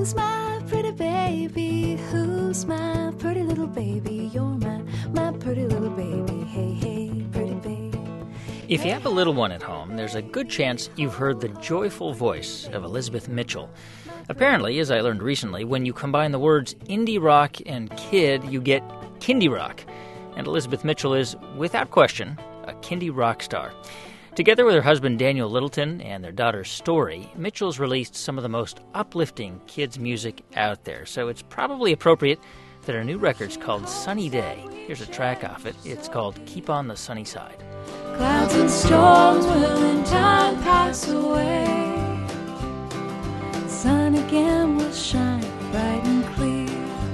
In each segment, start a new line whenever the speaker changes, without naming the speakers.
Who's my pretty baby? Who's my pretty little baby? You're my pretty little baby. Hey, hey, pretty baby.
If you have a little one at home, there's a good chance you've heard the joyful voice of Elizabeth Mitchell. Apparently, as I learned recently, when you combine the words indie rock and kid, you get kindy rock. And Elizabeth Mitchell is, without question, a kindy rock star. Together with her husband Daniel Littleton and their daughter Story, Mitchell's released some of the most uplifting kids' music out there. So it's probably appropriate that her new record's called Sunny Day. Here's a track off it. It's called Keep on the Sunny Side.
Clouds and storms will in time pass away. Sun again will shine bright and clear.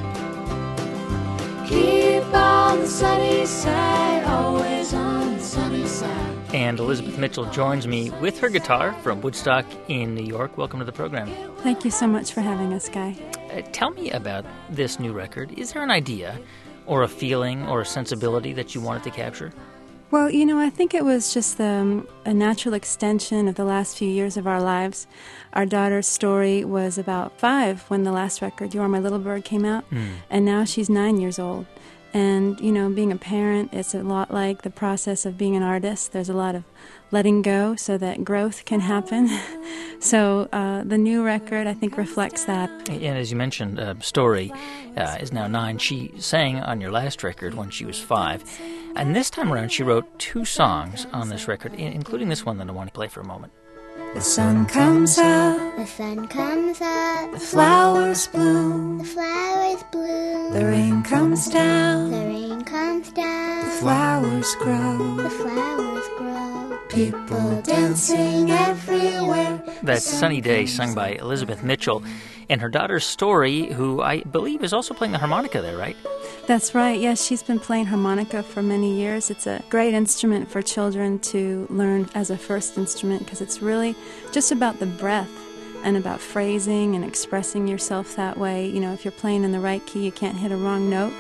Keep on the sunny side, always on the sunny side.
And Elizabeth Mitchell joins me with her guitar from Woodstock in New York. Welcome to the program.
Thank you so much for having us, Guy.
Tell me about this new record. Is there an idea or a feeling or a sensibility that you wanted to capture?
Well, I think it was just a natural extension of the last few years of our lives. Our daughter's Story was about 5 when the last record, You Are My Little Bird, came out, and now she's 9 years old. And, being a parent, it's a lot like the process of being an artist. There's a lot of letting go so that growth can happen. So the new record, I think, reflects that.
And as you mentioned, Story is now 9. She sang on your last record when she was 5. And this time around, she wrote 2 songs on this record, including this one that I want to play for a moment.
The sun comes out,
The sun comes up,
the flowers bloom,
the flowers bloom,
the rain comes down,
the rain comes down,
the flowers grow,
the flowers grow.
people dancing everywhere.
That's Sunny Day, sung by Elizabeth Mitchell, and her daughter Story, who I believe is also playing the harmonica there, right?
That's right. Yes, she's been playing harmonica for many years. It's a great instrument for children to learn as a first instrument because it's really just about the breath and about phrasing and expressing yourself that way. If you're playing in the right key, you can't hit a wrong note.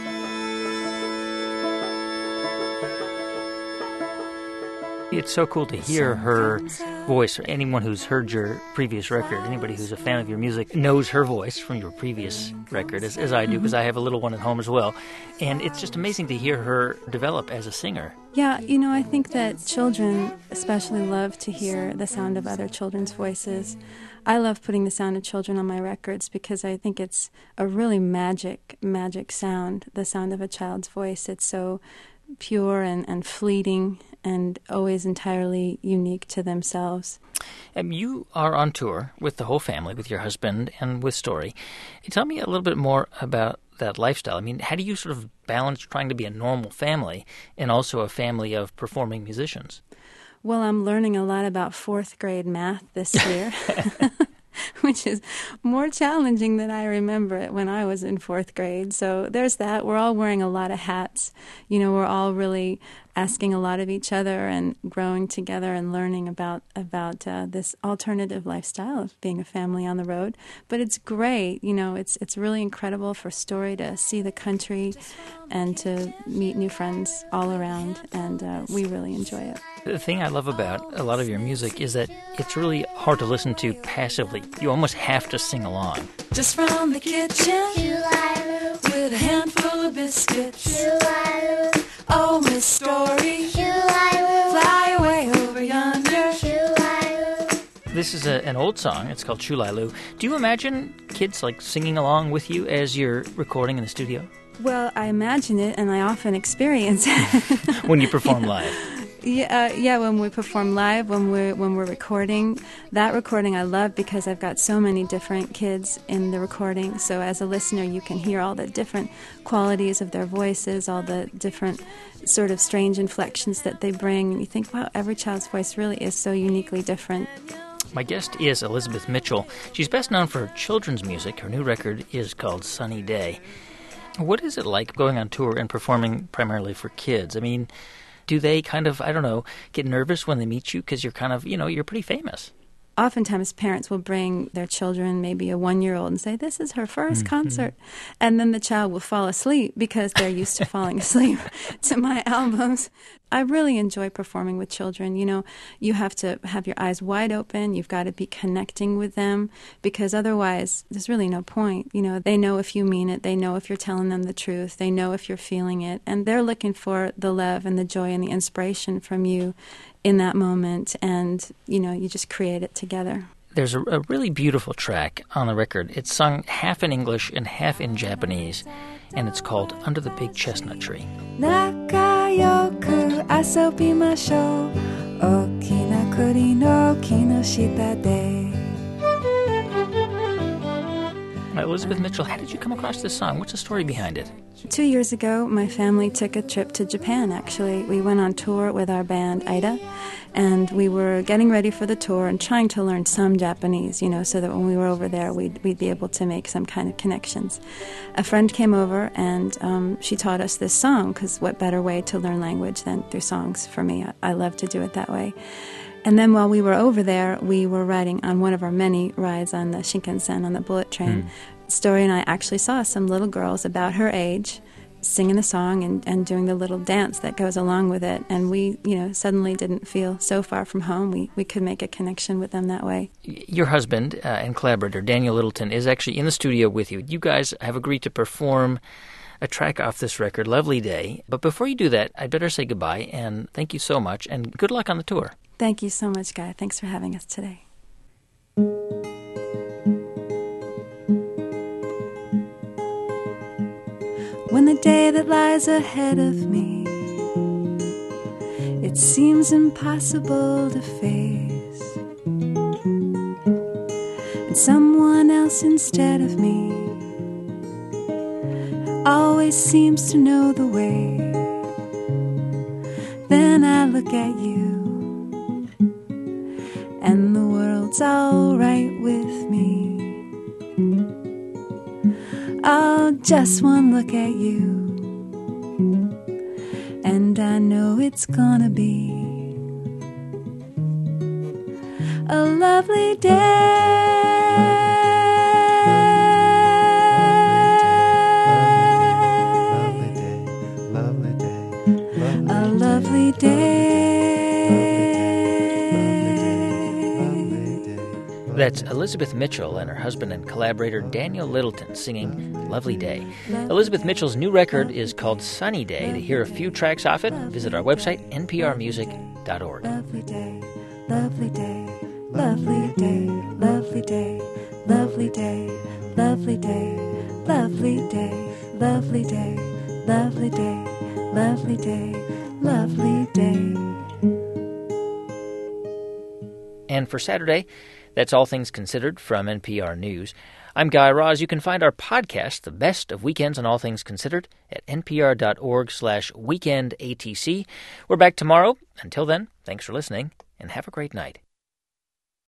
It's so cool to hear her voice. Anyone who's heard your previous record, anybody who's a fan of your music, knows her voice from your previous record, as I do, because I have a little one at home as well. And it's just amazing to hear her develop as a singer.
Yeah, I think that children especially love to hear the sound of other children's voices. I love putting the sound of children on my records because I think it's a really magic sound, the sound of a child's voice. It's so pure and fleeting and always entirely unique to themselves.
You are on tour with the whole family, with your husband and with Story. Tell me a little bit more about that lifestyle. I mean, how do you sort of balance trying to be a normal family and also a family of performing musicians?
Well, I'm learning a lot about 4th grade math this year, which is more challenging than I remember it when I was in 4th grade. So there's that. We're all wearing a lot of hats. We're all really asking a lot of each other and growing together and learning about this alternative lifestyle of being a family on the road. But it's great. It's really incredible for Story to see the country and to meet new friends all around, and we really enjoy it.
The thing I love about a lot of your music is that it's really hard to listen to passively. You almost have to sing along.
Just from the kitchen,
Shoo-la-loo,
with a handful of biscuits.
shoo-la-loo,
Oh, Miss Story,
shoo-la-loo,
fly away over yonder.
shoo-la-loo.
This is an old song. It's called Choo-la-loo. Do you imagine kids singing along with you as you're recording in the studio?
Well, I imagine it, and I often experience it.
When you perform live?
Yeah. When we perform live, when we're recording, that recording I love because I've got so many different kids in the recording. So as a listener, you can hear all the different qualities of their voices, all the different sort of strange inflections that they bring. And you think, wow, every child's voice really is so uniquely different.
My guest is Elizabeth Mitchell. She's best known for children's music. Her new record is called Sunny Day. What is it like going on tour and performing primarily for kids? I mean, do they kind of, get nervous when they meet you because you're kind of, you're pretty famous?
Oftentimes parents will bring their children, maybe a 1-year-old, and say, this is her first concert. And then the child will fall asleep because they're used to falling asleep to my albums. I really enjoy performing with children. You know, you have to have your eyes wide open. You've got to be connecting with them because otherwise there's really no point. You know, they know if you mean it. They know if you're telling them the truth. They know if you're feeling it. And they're looking for the love and the joy and the inspiration from you in that moment. And, you know, you just create it together.
There's a really beautiful track on the record. It's sung half in English and half in Japanese, and it's called Under the Big Chestnut Tree.
仲良く遊びましょう大きな栗の木の下で
Elizabeth Mitchell, how did you come across this song? What's the story behind it?
2 years ago, my family took a trip to Japan, actually. We went on tour with our band, Aida, and we were getting ready for the tour and trying to learn some Japanese, you know, so that when we were over there, we'd be able to make some kind of connections. A friend came over, and she taught us this song, because what better way to learn language than through songs for me? I love to do it that way. And then while we were over there, we were riding on one of our many rides on the Shinkansen, on the bullet train. Story and I actually saw some little girls about her age singing the song and doing the little dance that goes along with it. And we, you know, suddenly didn't feel so far from home. We could make a connection with them that way.
Your husband and collaborator, Daniel Littleton, is actually in the studio with you. You guys have agreed to perform a track off this record, Lovely Day. But before you do that, I'd better say goodbye, and thank you so much, and good luck on the tour.
Thank you so much, Guy. Thanks for having us today. When the day that lies ahead of me, it seems impossible to face, and someone else instead of me always seems to know the way. Then I look at you, and the world's all right with me. Oh, just one look at you, and I know it's gonna be a lovely day.
Lovely day,
A lovely day.
That's Elizabeth Mitchell and her husband and collaborator Daniel Littleton singing Lovely Day. Elizabeth Mitchell's new record is called Sunny Day. To hear a few tracks off it, visit our website, nprmusic.org.
Lovely day, lovely day, lovely day, lovely day, lovely day, lovely day, lovely day, lovely day, lovely day, lovely day, lovely day.
And for Saturday, that's All Things Considered from NPR News. I'm Guy Raz. You can find our podcast, The Best of Weekends on All Things Considered, at npr.org/weekendatc. We're back tomorrow. Until then, thanks for listening, and have a great night.